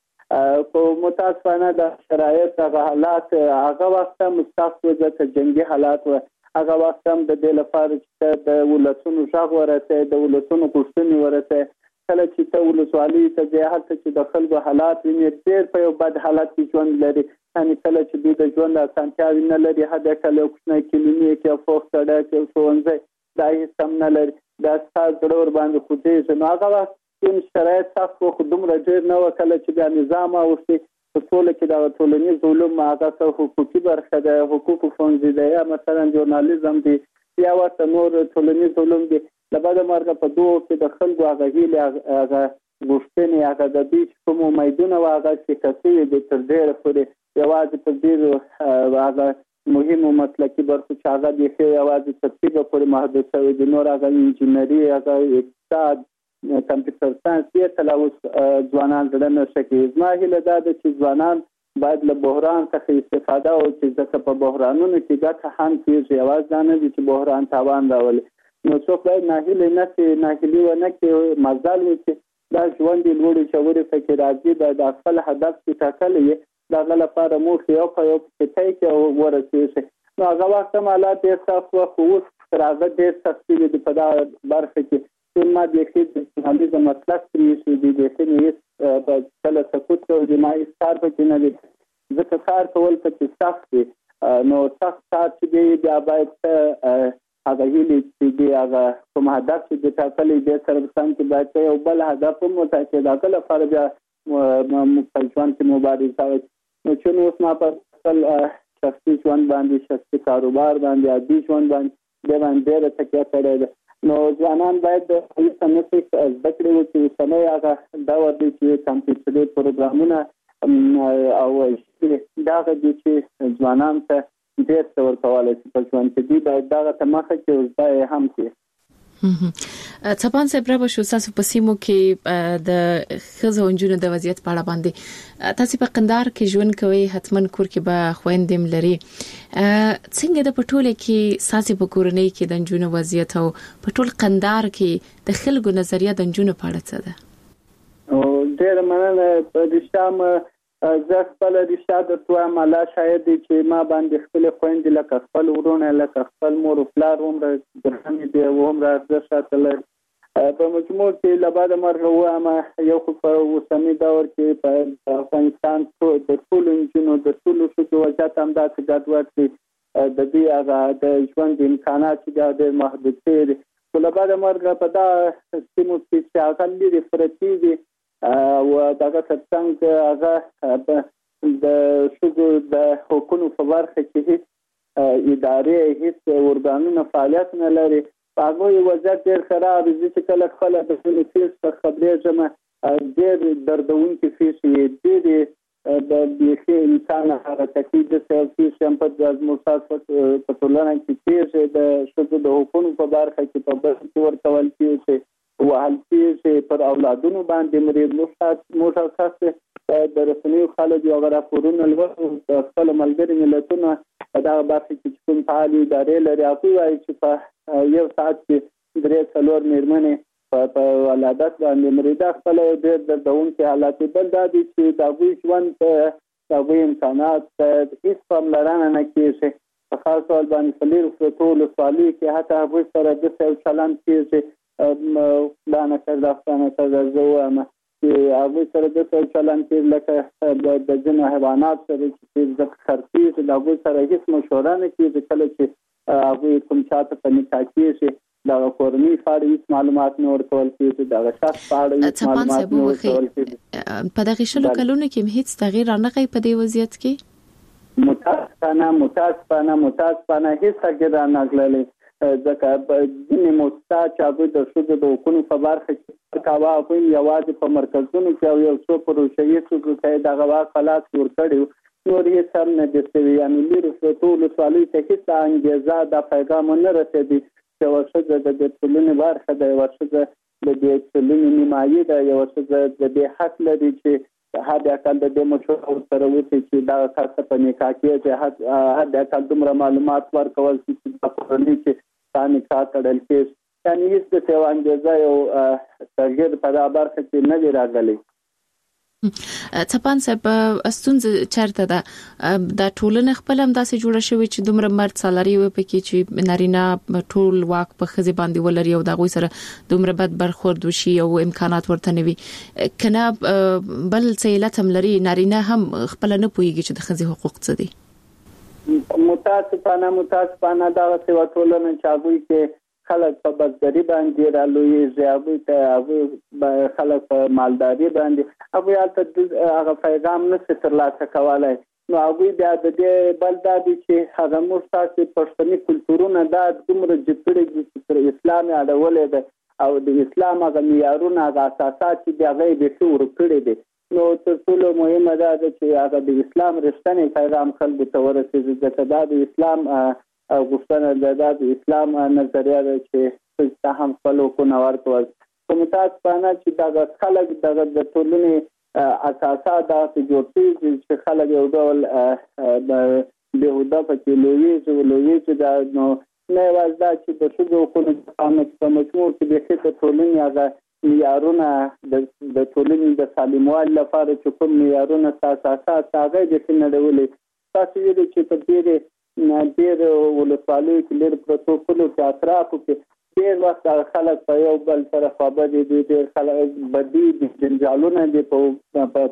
وکړ خو متاسفانه د شرایط هغه حالات هغه وخت هم سخت و ځکه جنګي حالات و هغه وخت هم د دې لپاره چې د ولسونو غږ ورسېد د ولسونو غوښتنې ورسېد کله چې ته ولسوالۍ ته ځې هلته چې د خلکو حالات وینې ډېر په یو بد حالت کې ژوند لري یعنې کله چې دوی د ژوند اسانتیاوې نه لري حد اقل یو کوچنی کلینیک یا فوق سړک یو ښوونځی دا هېڅ هم نه لري دا ستا زړه ورباندې خوځېږي نو هغه وخت کوم شرایط سخت وو خو دومره ډېر نه وه کله چې بیا نظام اوښتي په ټوله کې دغه ټولنیز علوم هغه څه حقوقي برخه ده حقوقو ښوونځي دی یا مثلا ژورنالیزم دی یا ورته نور ټولنیز علوم دی له بده مرګه په دوو کې د خلکو هغه هیلې هغه غوښتنې هغه د دوی چې کوم امیدونه وو هغه شکست شوي دي تر ډېره پورې یوازې په ډېرو هغه مهمو مسلکي برخو چې هغه بیخي یوازې تر طبه پورې محدود شوي دي نور هغه انجینري هغه اقتصاد کمپیوټر ساینس دې ته لا اوس ځوانان زړه نه ښه کوي زما هیله دا ده چې ځوانان باید له بحران څخه استفاده وکړي ځکه په بحرانونو کې ګټه هم کېږي یوازې دا نه دي چې بحران تاوان راولي نو څوک باید ناهیلي نه شي ناهیلي ونه کړي مزل وکړي دا ژوند یې لوړې چورې پکې راځي د خپل هدف چې ټاکلی یې د هغه لپاره موخې یو په یو پکې طی کړي او ورسېږي نو هغه وخت هم حالات ډېر سخت وه خو اوس تر هغه ډېر سخت شوي دي په دغه برخه کې ټول ما بیخي د ژورنالیزم مسلک پرې ایښی دي بیخي مې هېڅ کله سکوت کوي ما هېڅ کار پکې نه دی ځکه کار کول پکې سخت دی نو سخت کار چې دی بیا باید هغه هیلې چې دی هغه کوم هدف چې د ټاکلی دی سره په سم کې باید یو بل هدف هم وټاکي د هغه لپاره بیا په ژوند کې مبارزه وکړي نو چې نو اوس ما په خپل شخصي ژوند باندې شخصي کاروبار باندې عادي ژوند باندې دې باندې ډېره تکیه کړې ده نو ځوانان باید د هیڅ نه څه زده کړې وکړي اوسنی هغه دور دی چې کمپیوټري پروګرامونه او دغه دي چې ځوانان ته ډېر څه ورکولی شي په ژوند کې دي باید دغه ته مخه کړي او زده یې هم کړي څپان صاحب را بشو تاسو په سیمو کې د خزو انجونو د وضعیت په اړه باندې تاسو په قندار کې ژوند کوي حتمن کور کې به خويندم لري څنګه د پټوله کې ساسي په کورنۍ کې د انجونو وضعیت او پټول قندار کې د خلکو نظریه د انجونو په اړه څه ده او ډېر مننه په دشام زه خپل رشاد د توه مالا شاید چې ما باندې خپل خويندې لکه خپل ورونه لکه خپل مور او پلار عمر درهمې دی عمر ارزښت ساتل په مجموع کې لباد مرغه واما یو خو په وسمي دور کې په افغانستان د ټول انجونو د ټول شو وضعیت هم دا څه ګډوډ د دې هغه د ژوند امکانات چې د محدود دي لباد مرغه په دا سیمو کې چې هغه لري فرتي دي او دغه څنګه هغه د شګو د حکومت په برخه کې ادارې هیڅ ورګانونه فعالیت نه لري هغه یو وضعیت ډېر خراب دي چې کله خلک د فیس په خبرې جمع ډېر دردونکي فیس دي د بيخي انسان حرکتي د سیاسي شمپت د مصاص په ټولنه کې چې د شګو د حکومت په برخه کې په برخه ورکول کیږي وحالتي چې پر اولادونو باندې مرید موټر د رسنیو خلک یو راپورونه لولو خپل ملګری ملتونه دا برخه کې کوم فعالي ادارې لري هغه وايي چې په یو ساعت کې 3-4 میرمنې په ولادت باندې مرید خپل ډېر دردونکي حالات بل دا دي چې دا وی ژوند د امکانات هیڅ پاملرنه نه کیږي په خاص ډول باندې فلیر ټول سوالي کې حتی هغه سره د څه چلن کیږي دا نه کړه افغانستان ته زوامه چې هغه سره د څه چلن کې لکه د جن حیوانات سره چې د خرڅي د هغه سره هیڅ مشوره نه کیږي کله چې هغه کوم چاته په نکاح کې دا کورنۍ فاړې معلومات نه ورکول کیږي دا شخص فاړې معلومات نه ورکول کیږي په دغه شلو کلونو کې هیڅ تغییر نه کوي په دې وضعیت کې متاسفانه هیڅ تغییر نه غللی ځکه ځینې موسسه چې هغه د شګو د حکومت په برخه کې کاوه په یوازې په مرکزونو کې یو څو پروژې چې دغه واقعات ورکړي نور یې سم نه دي یعنی لري ټول سوالي ته هیڅ انګیزه د پیغام نه رسېدي چې ورشد د ټولنې برخه د ورشد د ټولنې نیمایي د یو څه د دې حق لري چې هدا کال د مشورو سره وتی چې دا تاسو په نکاح کې چې هدا کال دومره معلومات ورکول چې په کورنۍ کې ثاني کا کړل کې یعنی هیڅ د څه انګیزه یو تغیر په دا برخه کې نه دی راغلی څپان صاحب استونز چرته ده د ټولنې خپل هم داسې جوړه شوی چې دومره مرد سالاري و پکې چې نارینه ټول واک په خزي باندې ولري او د غوي سره دومره بد برخورد وشي او امکانات ورته نوي کنه بل څه لته لري نارینه هم خپل نه پويږي چې د خزي حقوق څه دي متاسفانه دا څه ټولنه چاغوي کې خلک په بزګری باندې رالوي ځابو ته خلک په مالداري باندې هغه پیغام نه ترلاسه کولای نو هغه بیا د دې بلدادي چې هغه مرتاسي پښتني کلتورونه د کومره جپړي چې اسلام اړولې ده او د اسلام هغه معیارونه هغه اساسات چې هغه د څور کړی دي نو تر ټولو مهمه ده چې هغه د اسلام رښتینی پیغام خلکو ته ورسېږي ځکه د اسلام غوښتنه د اسلام نظریه ده چې څه هم خپل کو نه ورکول کومتاسفانه چې دا خلک د ټولنې اساسات د جوړتي چې خلک یو ډول د هدا په کې لوی چې دا نو نه وازدا چې د شګو کو نه په مجموع کې د ښه ټولنې هغه معیارونه د ټولنې د سالموالي لپاره چې کوم معیارونه اساسات هغه د نړیوالې تاسو یې چې په دې ډېر ولسوالۍ کې لري پروتوکول او اطرافو کې ډېر وخت خلک په یو بل سره خبرې دي ډېر خلک بدی دي جنجالونه دي په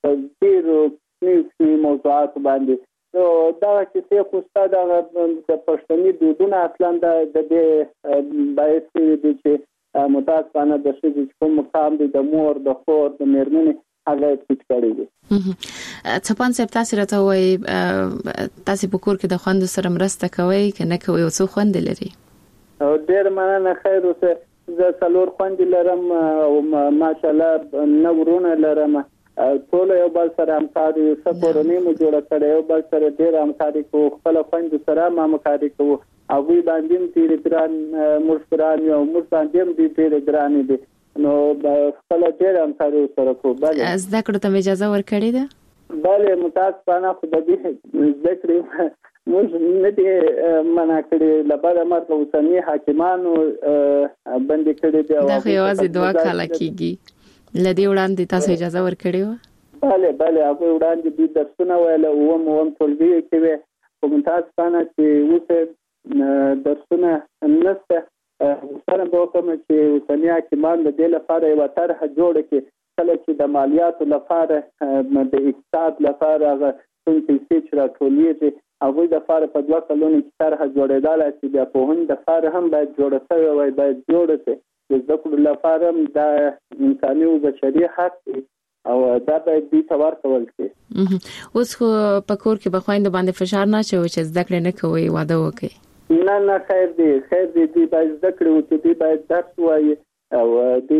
ډېر موضوعات باندې نو دا چې څه خوسته د پښتني دودونه اصلا د دې باید چې متاسفانه د شې کوم مقام دي د مور د خور د مېرمنې هغه پټ کړی دي څپان صاحب تاسو راته وایي تاسو په کور کې د خوند سره مرسته کوي کنه کوي او څو خوند لري او ډېر مننه خیر اوسه زه څلور خوند لرم او ماشاءالله نورونه لرم ټول یو بل سره همکاري سپورنی مو جوړ کړی یو بل سره ډېر همکاري کوو خپل خوند سره ما همکاري کوو هغه باندې ډیر ګران مشکران او موږ باندې ډیر ګران دي نو خپل ډیر همکاري سره کو بل زده کړو ته اجازه ورکړې ده بل متاسفانه خو د دې ذکر موږ نه دي منا کړی لپاره مرګ اوسنی حاکمانو باندې کړی دی دا خو یوازې دعا کاله کیږي لدی وړاندې تاسو اجازه ورکړې و بله هغه وړاندې د درسونه ویل او ټولګي کې په متاسفانه چې اوس درسونه نشته سره به کوم چې اوسنی حکومت د دې لپاره یو طرح جوړ کړي کله چې د مالیاتو لپاره د اقتصاد لپاره هغه څنګه چې راټولېږي هغه د لپاره په 2 کلونو کې طرح جوړېدل چې د پوهنې د لپاره هم باید جوړ شي او باید جوړ شي د ذکر لپاره د انساني او بشري حق او دا باید دې تور کول شي اوس خو په کور کې بخوایند باندې فشار نه چوي چې زده کړې نه کوي واده وکړي نه خیر دی باید ذکر او چې دی باید درس وایي او دی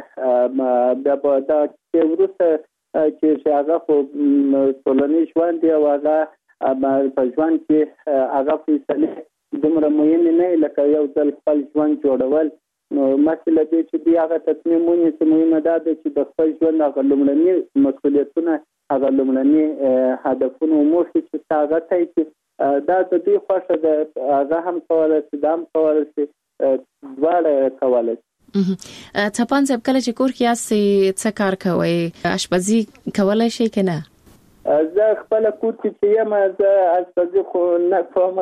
دا چې ورسته چې هغه په ټولنیز ژوند دی او هغه په ژوند کې هغه فیصله دومره مهم نه لکه یو ځل خپل ژوند جوړول نو مسله دې چې دی هغه تصمیمونه چې مهمه ده چې د خپل ژوند هغه لومړني مسؤلیتونه هغه لومړني هدفونه موخې چې هغه ته دا د دې خوښه ده هغه هم کولای شي دا هم کولای شي دواړه کولای شي تپان صاحب کله چې کور کې یاستئ څه کار کوئ اشپزي کولای شئ که نه زه خپل کور کې یم زه اشپزي خو نه کوم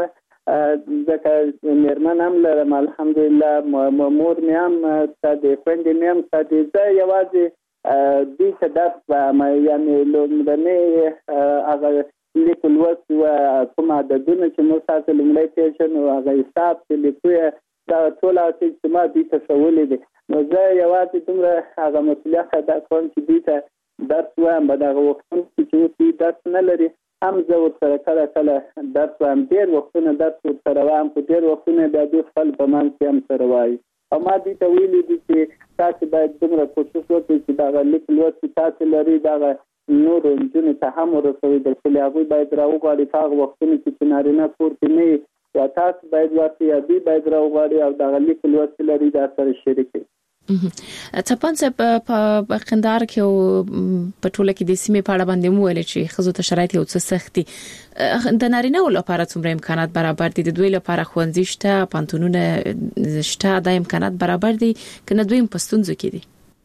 ځکه مېرمن هم لرم الحمدلله مور مې هم سادې خویندې مې هم سادې زه یوازې دې ته درس وایم یعنې لومړنی هغه لیکل وست و کوم عددونه چې موږ تاسو لمړی پیژنو هغه حساب چې لیکو دا ټول چې ما دې ته شولې دي نو زه یوازې دومره هغه مسؤلیت ادا کوم چې دې ته درس وایم په دغه وختونو کې چې درس نه لري هم زه ورسره کله درس وایم ډېر وختونه درس ورسره وایم خو ډېر وختونه بیا دوی خپل په منځ کې هم سره وایي او ما دې ته ویلي دي چې تاسو باید دومره کوشش وکړئ چې دغه لیکل وست تاسو لري دغه نور نجونې ته هم ورسوي د خپل هغوی باید راوغواړي په هغه وختونو کې چې نارینه کور کې نه وي یا تاسو باید ورته یا دوی باید راوغواړي او دغه لیکل وست لري دا سره شریک کړي تپان صاحب په قندهار کې او په ټوله کې د سیمې په اړه باندې مو ویل چې ښځو ته شرایط یو څه سخت دي د نارینه‌و لپاره څومره امکانات برابر دي د دوی لپاره ښوونځي شته پانتونونه شته د امکانات برابر دي کنه دوی په ستونزو کې دي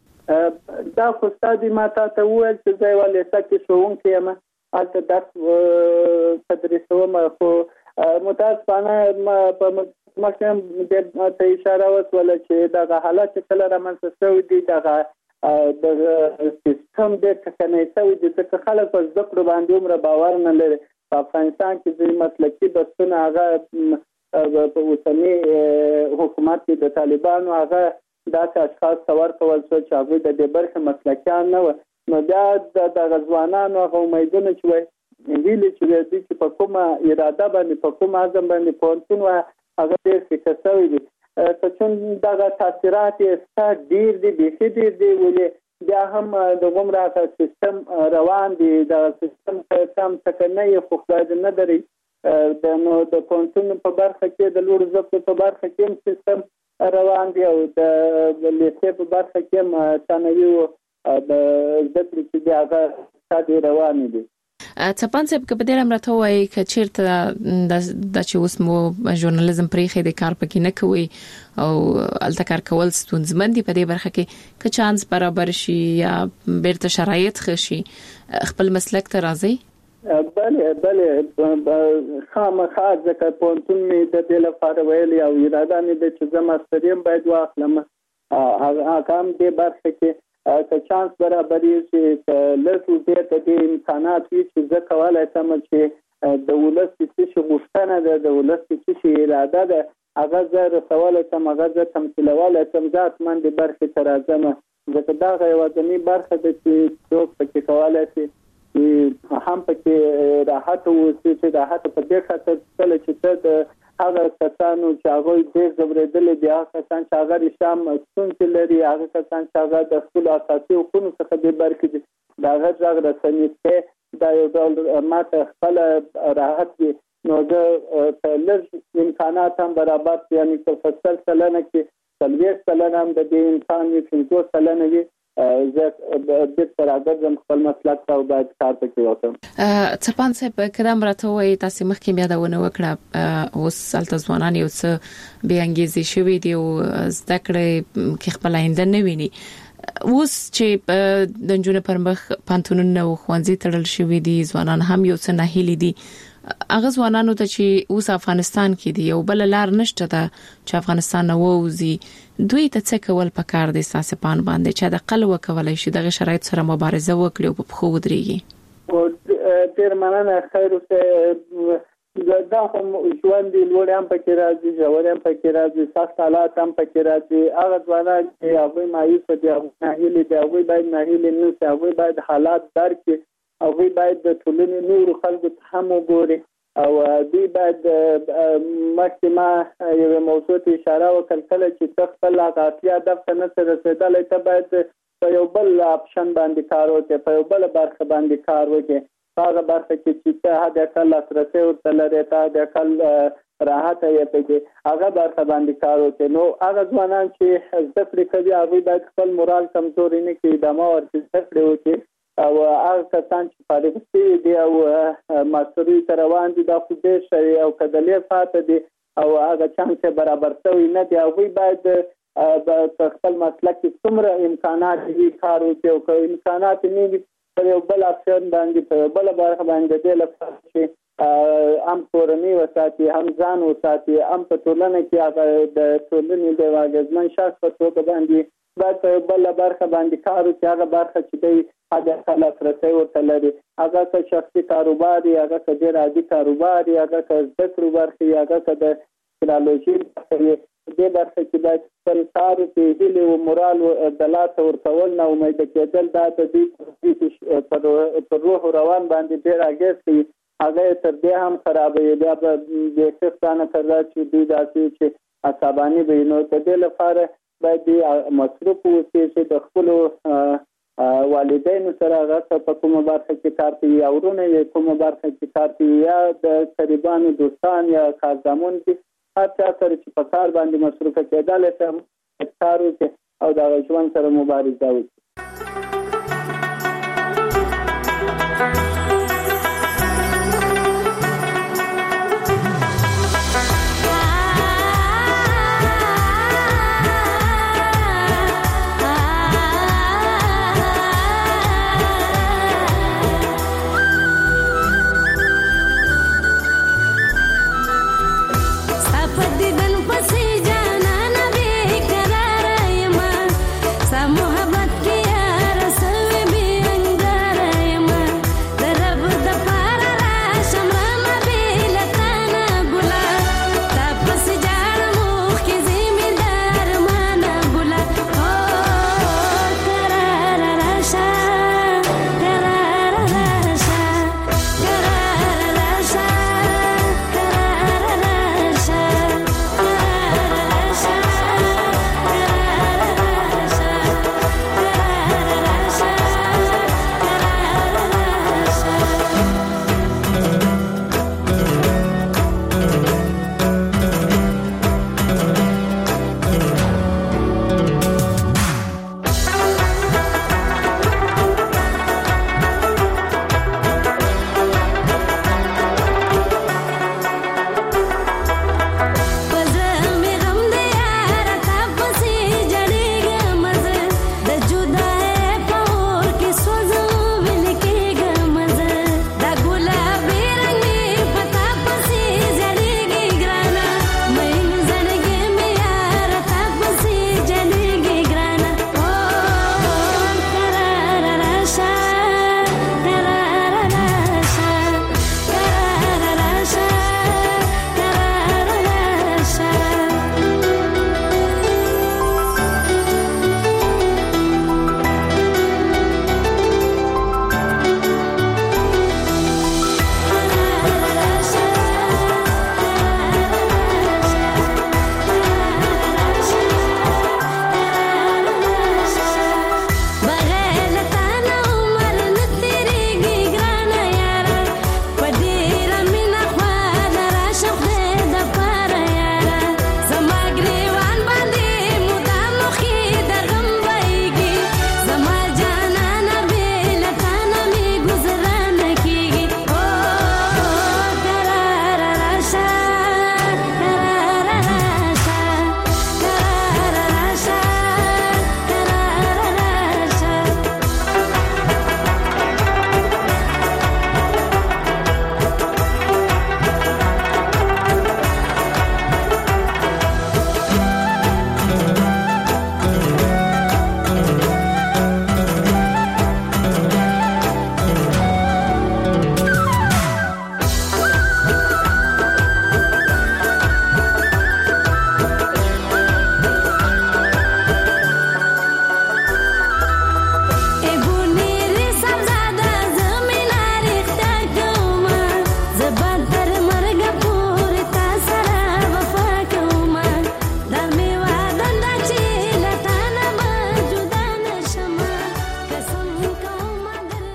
دا خو ستاسو ما ته وویل چې زه یو لیسه کې ښوونکی یم هلته درس تدریسوم خو متاسفانه په مخکې ته اشاره وسوله چې دغه حالات کله رامنځته شوي دي دغه سیستم ډېر ټکنی شوی دی ځکه خلک په زده کړو باندې عمره باور نه لري په افغانستان کې ځینې مسلکي بحثونه هغه په اوسني حکومت کې د طالبانو هغه داسې اشخاص ته ورکول شو چې هغوی د دې برخې مسلکیان نه وو نو بیا دغه ځوانانو هغه امیدونه چې وایي هیلې چې دوی چې په کومه اراده باندې په کوم عزم باندې پوهنتون وایي هغه ډېر فکر شوی دي که چون دغه تاثیرات یې ستا ډېر دي بیخي ډېر دي ولې بیا هم د غومره سیستم روان دي دغه سیستم کم ټکنی یې خو خدای دې نه دري نو د پوهنتون په برخه کې د لوړو زده کړو په برخه کې هم سیستم روان دي او د لیسې په برخه کې هم ثانوي د زده کړې چې دي هغه ستاسې روانې دي تپان صاحب که په دې اړه راته وایي که چېرته دا چې اوس مو ژورنالیزم پرېښی دی کار پکې نه کوئ او هلته کار کول ستونزمن دي په دې برخه کې که چانس برابر شي یا بیرته شرایط ښه شي خپل مسلک ته راځئ بله خامخا ځکه پوهنتون مې د دې لپاره ویلي او اراده مې ده چې زه ماستري هم باید واخلم هغه هم دې برخه کې که چانس برابرېږي که لږ ډېر د دې امکانات وي چې زه کولی شم چې د ولس څه شي غوښتنه ده د ولس څه شي اراده ده هغه زه رسولی شم هغه زه تمثیلولی شم زه حتما دې برخې ته راځم ځکه دغه یوازینۍ برخه ده چې څوک پکې کولی شي هم پکې راحت اوسي چې راحت په دې خاطر کله چې ته د هغه کسانو چې هغه ډېر زبرېدلي دي هغه کسان چې هغه رشام ستونزې لري هغه کسان چې هغه د خپلو اساسي حقونو څخه بې برخې دي د هغه غږ رسنۍ دا یو ډول ماته خپله راحت وي نو د لږ امکانات هم برابر یعنی که فصل سلنه کې 30% هم د دې امکان وي 50% وي زه د تراګرم خپل مسلک ته باید کار پکې وکړم. څپان صاحب کرام راته وایي تاسو مخکې بیا دا ونه وکړه اوس سلطه ځوانان یو څه بیا انګیزي شوي دي او زده کړې کې خپل آینده نه ویني. اوس چې د جنونو پر مخ پانتونونه او خوانځي تړل شوي دي ځوانان هم یو څه نه هلي دي. هغه ځوانانو ته چې اوس افغانستان کې دي یو بل لار نشته ده چې افغانستان ووزي دوی ته څه کول پکار دي ساسه پان باندې چې د قلوه کولای شي دغه شرایط سره مبارزه وکړي او په خو ودرېږي. ډیر مننه خیر اوسه دا هم ژوند دی لوړ هم پکې راځي ژور هم پکې راځي سخت حالات هم پکې راځي. هغه ځوانان چې هغه مایوس دي هغه هیله دي هغه باید نه هیله نه شي هغه باید حالات درک او وی باید د ټولنې نور خلکو ته هم وګوري او دوی باید مخکې یو موضوع ته اشاره وکړه کله چې خپل غافیا د نه رسیدلې ته باید په یو بل اپشن باندې کار وکړي په یو بل برخه باندې کار وکړي هغه برخه چې ته هدا کله ترسه ورته لري ته د کل راحت یې پکې هغه برخه باندې کار وکړي. نو هغه ځوانان چې زده کړې کوي هغه باید خپل مورال کمزوري نه کړي د ما ورته زده کړې وکړي او هغه کسان چې فارغ شوي دي او ماستري تر روان دي دا خو دې شي او کدلې فاته دي او هغه چانس برابر شوی نه دی او باید په خپل مسلک کې څومره امکانات دي کار وکړي او امکانات نه دي په یو بل اپشن باندې په بل برخه باندې د لپاره چې هم کورنۍ وساتي هم ځان وساتي هم په ټولنه کې هغه د ټولنې د واګزمن شخص په توګه باندې باید په بل برخه باندې کار وکړي هغه برخه چې دی هغه خلاص رسي ورته لري هغه که شخصي کاروبار یا هغه که ډیر عادي کاروبار یا هغه که ذکر ورخي یا هغه که د ټکنالوژي دې برخه کې باید خپل کار کې هیله او مورال او عدالت ورکول نه امید کېدل دا د دې پر روح روان باندې ډیر اغیزي هغه تر دې هم خرابې بیا د څه کړه چې دوی داسې چې عصباني وینو ته د لپاره باید مصرف وشي د خپل والدینو سره هغه په کومه برخه کې کار کوي او ورونه یې کومه برخه کې کار کوي یا د قریبانو دوستان یا کارزمون کې هر څه سره چې په کار باندې مصروف کېدل شي کار وکړي او د ژوند سره مبارزه وکړي.